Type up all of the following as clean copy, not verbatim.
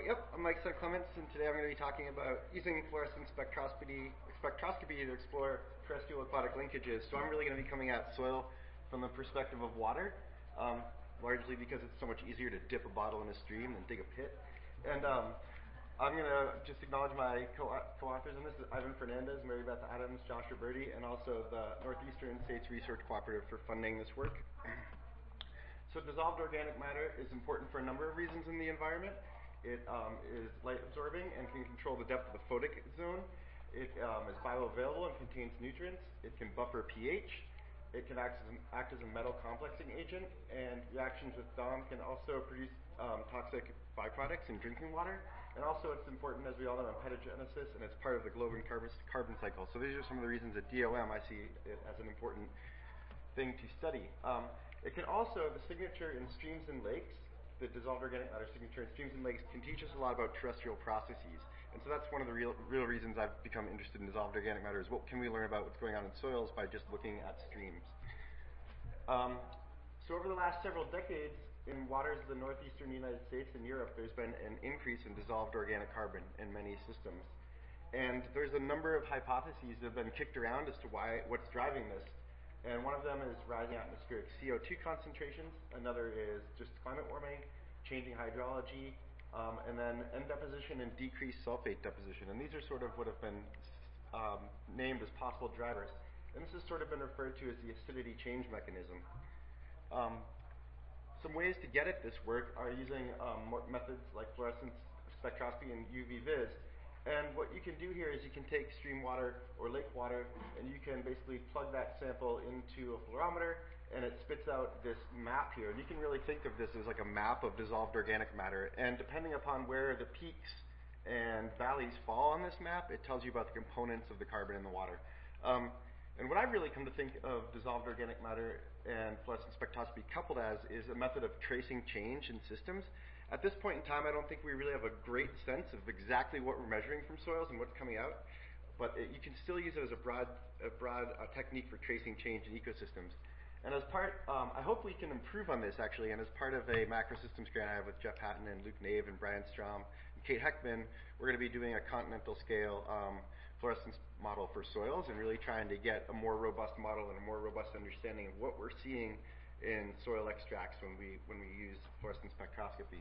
Yep, I'm Mike Clements, and today I'm going to be talking about using fluorescence spectroscopy to explore terrestrial aquatic linkages. So I'm really going to be coming at soil from the perspective of water, largely because it's so much easier to dip a bottle in a stream than dig a pit. And I'm going to just acknowledge my co-authors on this, Ivan Fernandez, Mary Beth Adams, Josh Roberti, and also the Northeastern States Research Cooperative for funding this work. So dissolved organic matter is important for a number of reasons in the environment. It is light absorbing and can control the depth of the photic zone. It is bioavailable and contains nutrients. It can buffer pH. It can act as a metal complexing agent, and reactions with DOM can also produce toxic byproducts in drinking water. And also it's important, as we all know, in petagenesis, and it's part of the globin carbon cycle. So these are some of the reasons at DOM I see it as an important thing to study. It can also, the signature in streams and lakes, the dissolved organic matter signature in streams and lakes can teach us a lot about terrestrial processes. And so that's one of the real reasons I've become interested in dissolved organic matter is what can we learn about what's going on in soils by just looking at streams. So over the last several decades, in waters of the northeastern United States and Europe, there's been an increase in dissolved organic carbon in many systems. And there's a number of hypotheses that have been kicked around as to what's driving this. And one of them is rising atmospheric CO2 concentrations. Another is just climate warming, changing hydrology, and then N deposition and decreased sulfate deposition. And these are sort of what have been named as possible drivers. And this has sort of been referred to as the acidity change mechanism. Some ways to get at this work are using methods like fluorescence spectroscopy and UV-Vis. And what you can do here is you can take stream water or lake water, and you can basically plug that sample into a fluorometer, and it spits out this map here. And you can really think of this as like a map of dissolved organic matter. And depending upon where the peaks and valleys fall on this map, it tells you about the components of the carbon in the water. And what I've really come to think of dissolved organic matter and fluorescence spectroscopy coupled as is a method of tracing change in systems. At this point in time, I don't think we really have a great sense of exactly what we're measuring from soils and what's coming out, but you can still use it as a broad technique for tracing change in ecosystems. And as part, I hope we can improve on this actually, and as part of a macrosystems grant I have with Jeff Hatton and Luke Nave and Brian Strom and Kate Heckman, we're going to be doing a continental scale fluorescence model for soils and really trying to get a more robust model and a more robust understanding of what we're seeing in soil extracts when we use fluorescence spectroscopy.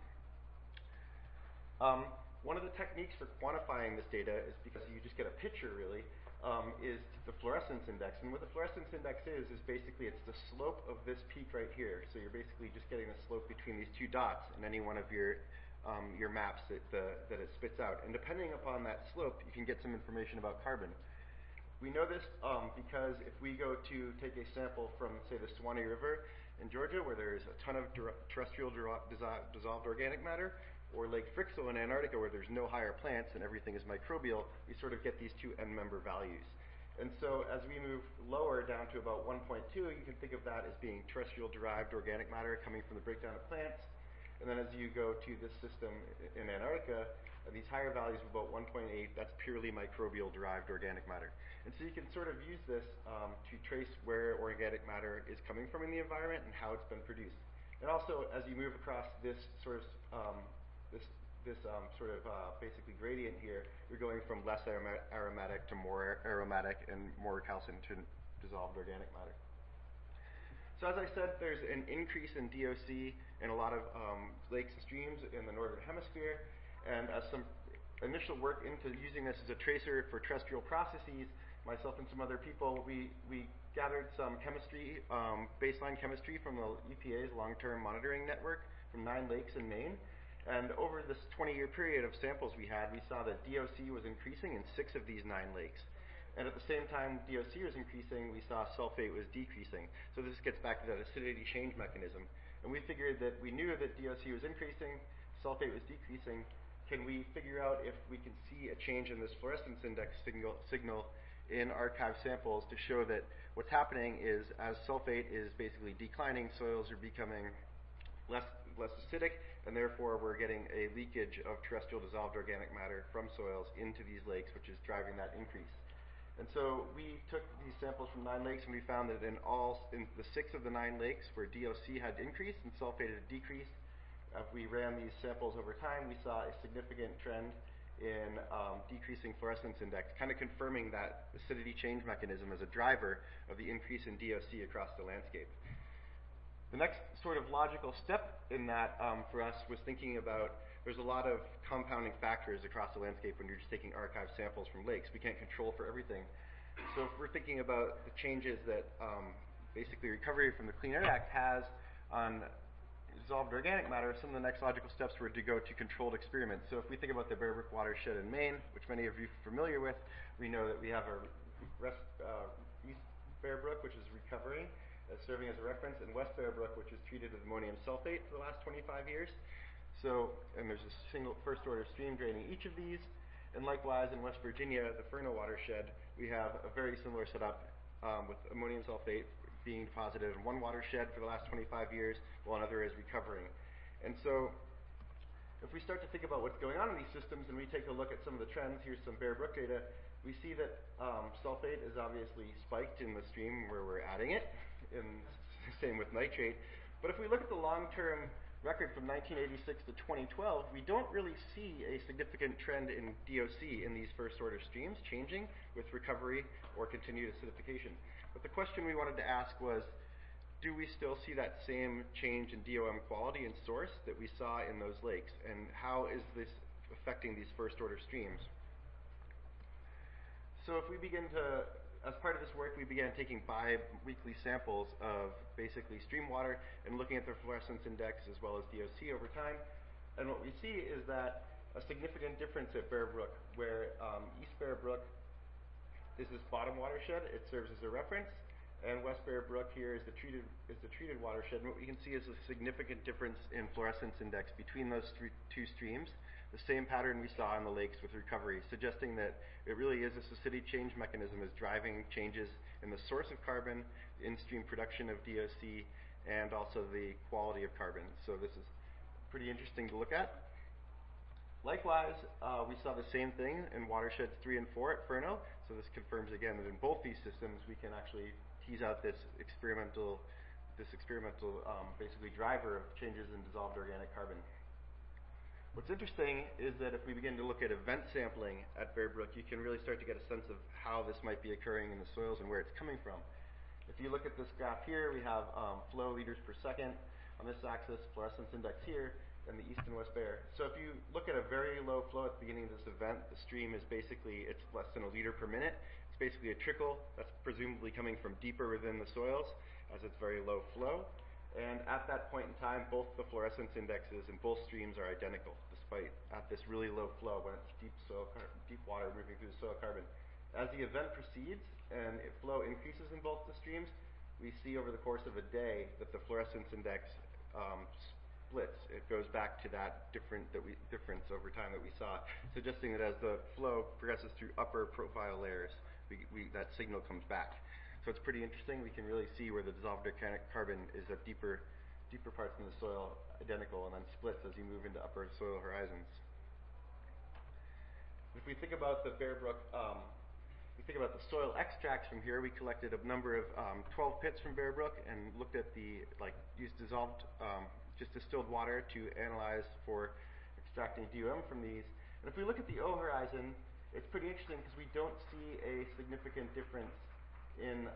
One of the techniques for quantifying this data is because you just get a picture really, is the fluorescence index. And what the fluorescence index is basically it's the slope of this peak right here. So you're basically just getting the slope between these two dots in any one of your maps that it spits out. And depending upon that slope, you can get some information about carbon. We know this because if we go to take a sample from, say, the Suwannee River in Georgia, where there is a ton of terrestrial dissolved organic matter, or Lake Frixell in Antarctica, where there's no higher plants and everything is microbial, we sort of get these two end-member values. And so as we move lower down to about 1.2, you can think of that as being terrestrial-derived organic matter coming from the breakdown of plants. And then as you go to this system in Antarctica, these higher values of about 1.8, that's purely microbial-derived organic matter. And so you can sort of use this to trace where organic matter is coming from in the environment and how it's been produced. And also, as you move across this sort of basically gradient here, you're going from less aromatic to more aromatic and more calcium to dissolved organic matter. So as I said, there's an increase in DOC in a lot of lakes and streams in the northern hemisphere, and as some initial work into using this as a tracer for terrestrial processes, myself and some other people, we gathered some chemistry, baseline chemistry from the EPA's long-term monitoring network from 9 lakes in Maine. And over this 20-year period of samples we had, we saw that DOC was increasing in 6 of these 9 lakes. And at the same time DOC was increasing, we saw sulfate was decreasing. So this gets back to that acidity change mechanism. And we figured that we knew that DOC was increasing, sulfate was decreasing. Can we figure out if we can see a change in this fluorescence index signal in archive samples to show that what's happening is as sulfate is basically declining, soils are becoming less acidic, and therefore we're getting a leakage of terrestrial dissolved organic matter from soils into these lakes, which is driving that increase. And so we took these samples from 9 lakes, and we found that in the 6 of the 9 lakes where DOC had increased and sulfate had decreased, As we ran these samples over time, we saw a significant trend in decreasing fluorescence index, kind of confirming that acidity change mechanism as a driver of the increase in DOC across the landscape. The next sort of logical step in that for us was thinking about there's a lot of compounding factors across the landscape when you're just taking archive samples from lakes. We can't control for everything. So if we're thinking about the changes that basically recovery from the Clean Air Act has on dissolved organic matter, some of the next logical steps were to go to controlled experiments. So if we think about the Bear Brook watershed in Maine, which many of you are familiar with, we know that we have our East Bear Brook, which is recovering, serving as a reference, and West Bear Brook, which is treated with ammonium sulfate for the last 25 years. So, and there's a single first-order stream draining each of these. And likewise, in West Virginia, the Furno watershed, we have a very similar setup with ammonium sulfate being deposited in one watershed for the last 25 years, while another is recovering. And so, if we start to think about what's going on in these systems, and we take a look at some of the trends, here's some Bear Brook data, we see that sulfate is obviously spiked in the stream where we're adding it, and same with nitrate. But if we look at the long-term record from 1986 to 2012, we don't really see a significant trend in DOC in these first-order streams changing with recovery or continued acidification. But the question we wanted to ask was, do we still see that same change in DOM quality and source that we saw in those lakes? And how is this affecting these first-order streams? So if we begin to, as part of this work, we began taking bi-weekly samples of basically stream water and looking at the fluorescence index as well as DOC over time. And what we see is that a significant difference at Bear Brook, where East Bear Brook is this bottom watershed, it serves as a reference, and West Bear Brook here is the treated watershed. And what we can see is a significant difference in fluorescence index between those two streams, the same pattern we saw in the lakes with recovery, suggesting that it really is this acidity change mechanism is driving changes in the source of carbon, in-stream production of DOC, and also the quality of carbon. So this is pretty interesting to look at. Likewise, we saw the same thing in watersheds 3 and 4 at Furno. So this confirms again that in both these systems we can actually tease out this experimental basically driver of changes in dissolved organic carbon. What's interesting is that if we begin to look at event sampling at Bear Brook, you can really start to get a sense of how this might be occurring in the soils and where it's coming from. If you look at this graph here, we have flow liters per second on this axis, fluorescence index here, and the East and West Bear. So if you look at a very low flow at the beginning of this event, the stream is basically, it's less than a liter per minute. It's basically a trickle that's presumably coming from deeper within the soils as it's very low flow. And at that point in time, both the fluorescence indexes in both streams are identical, despite at this really low flow when it's deep water moving through the soil carbon. As the event proceeds and flow increases in both the streams, we see over the course of a day that the fluorescence index splits. It goes back to that difference over time that we saw, suggesting that as the flow progresses through upper profile layers, that signal comes back. So it's pretty interesting. We can really see where the dissolved organic carbon is at deeper parts in the soil identical and then splits as you move into upper soil horizons. If we think about the Bear Brook, we think about the soil extracts from here. We collected a number of 12 pits from Bear Brook and looked at used dissolved, just distilled water to analyze for extracting DOM from these. And if we look at the O horizon, it's pretty interesting because we don't see a significant difference in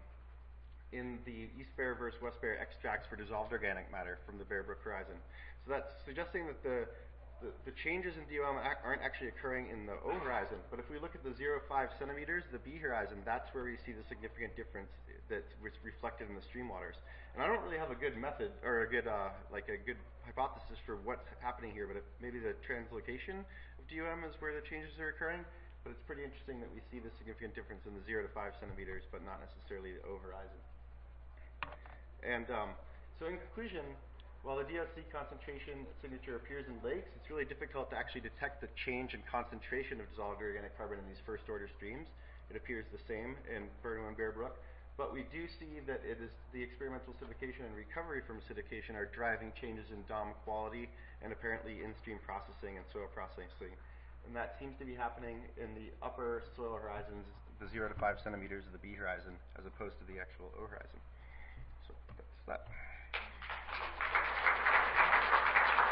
the East Bear versus West Bear extracts for dissolved organic matter from the Bear Brook horizon. So that's suggesting that the changes in DOM aren't actually occurring in the O horizon. But if we look at the 0.5 centimeters, the B horizon, that's where we see the significant difference that's reflected in the stream waters. And I don't really have a good method or a good hypothesis for what's happening here, but maybe the translocation of DOM is where the changes are occurring. But it's pretty interesting that we see the significant difference in the 0 to 5 centimeters, but not necessarily the O horizon. And so in conclusion, while the DOC concentration signature appears in lakes, it's really difficult to actually detect the change in concentration of dissolved organic carbon in these first-order streams. It appears the same in Furno and Bear Brook. But we do see that it is the experimental acidification and recovery from acidification are driving changes in DOM quality and apparently in-stream processing and soil processing. And that seems to be happening in the upper soil horizons, the 0 to 5 centimeters of the B horizon, as opposed to the actual O horizon. So that's that.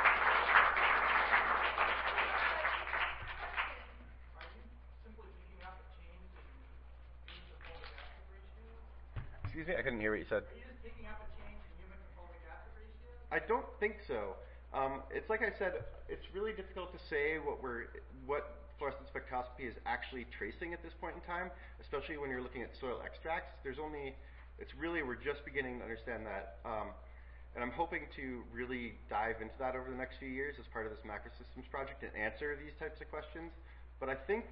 me? I couldn't hear what you said. Are you just picking up a change in humic to fulvic acid ratio? I don't think so. It's like I said, it's really difficult to say what fluorescence spectroscopy is actually tracing at this point in time, especially when you're looking at soil extracts. We're just beginning to understand that. And I'm hoping to really dive into that over the next few years as part of this macrosystems project and answer these types of questions. But I think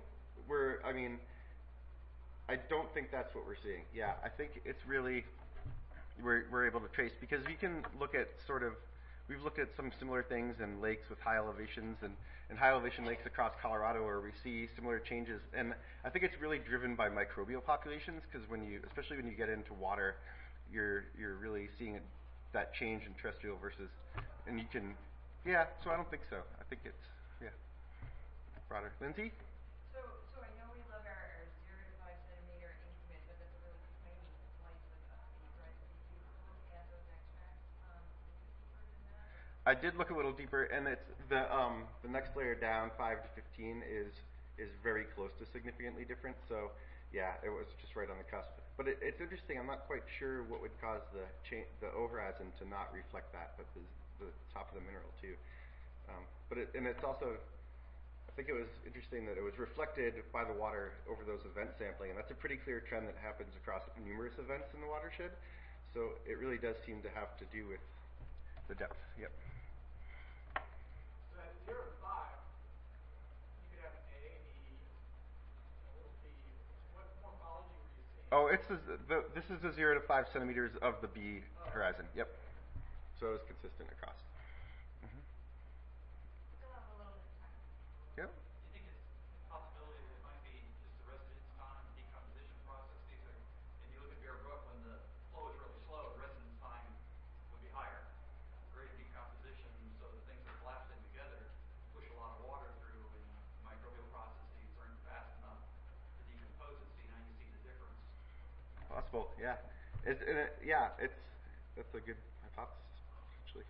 I don't think that's what we're seeing. Yeah, I think it's really, we're able to trace, because we can look at we've looked at some similar things in lakes with high elevations and high elevation lakes across Colorado where we see similar changes. And I think it's really driven by microbial populations, because especially when you get into water, you're really seeing that change in terrestrial versus, and so I don't think so. I think it's, broader. Lindsay? So I know we love our 0 to 5 centimeter increment, but that's a really tiny slice of the horizon. Did you look at those extracts a little bit deeper than that? Or? I did look a little deeper, and it's the next layer down, 5 to 15, is very close to significantly different. So yeah, it was just right on the cusp. But it's interesting. I'm not quite sure what would cause the O horizon to not reflect that, but the top of the mineral too. It's also, I think it was interesting that it was reflected by the water over those event sampling, and that's a pretty clear trend that happens across numerous events in the watershed. So it really does seem to have to do with the depth. Yep. So at 0 to 5, you could have an A, an E, a little B. What morphology were you seeing? Oh, this is the 0 to 5 centimeters of the B horizon. Yep. So it was consistent across. Still have a little bit of time. Yep. Do you think it's a possibility that it might be just the residence time, decomposition processes? If you look at Bear Brook, when the flow is really slow, the residence time would be higher. Greater decomposition, so the things that collapse in together push a lot of water through, and microbial processes aren't fast enough to decompose it. So now you see the difference. Possible, yeah. That's a good hypothesis, actually.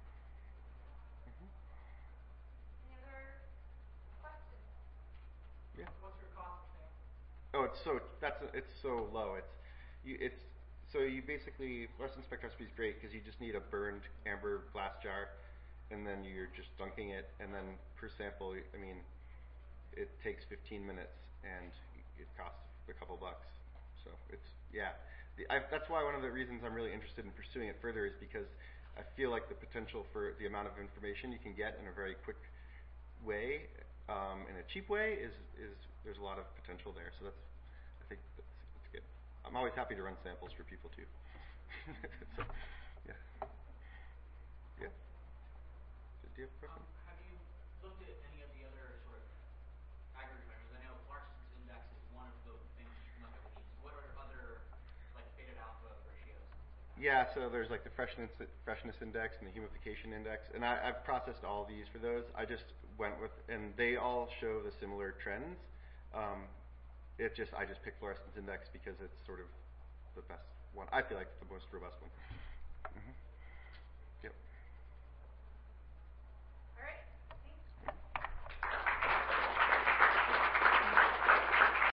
Any other questions? Yeah. What's your cost of sample? Oh, it's so low. You basically, fluorescence spectroscopy is great because you just need a burned amber glass jar, and then you're just dunking it, and then per sample, it takes 15 minutes, and it costs a couple bucks. So that's why one of the reasons I'm really interested in pursuing it further is because I feel like the potential for the amount of information you can get in a very quick way, in a cheap way, is there's a lot of potential there. So I think that's good. I'm always happy to run samples for people too. So, yeah. Yeah. Do you have a question? Have you looked at any of the other sort of aggregate factors? I know fluorescence index is one of the things that you come up with. What are other, like beta to alpha ratios and things like that? Yeah, so there's like the freshness index and the humidification index, and I've processed all these for those. I just went with, and they all show the similar trends. I just picked fluorescence index because it's sort of the best one. I feel like the most robust one.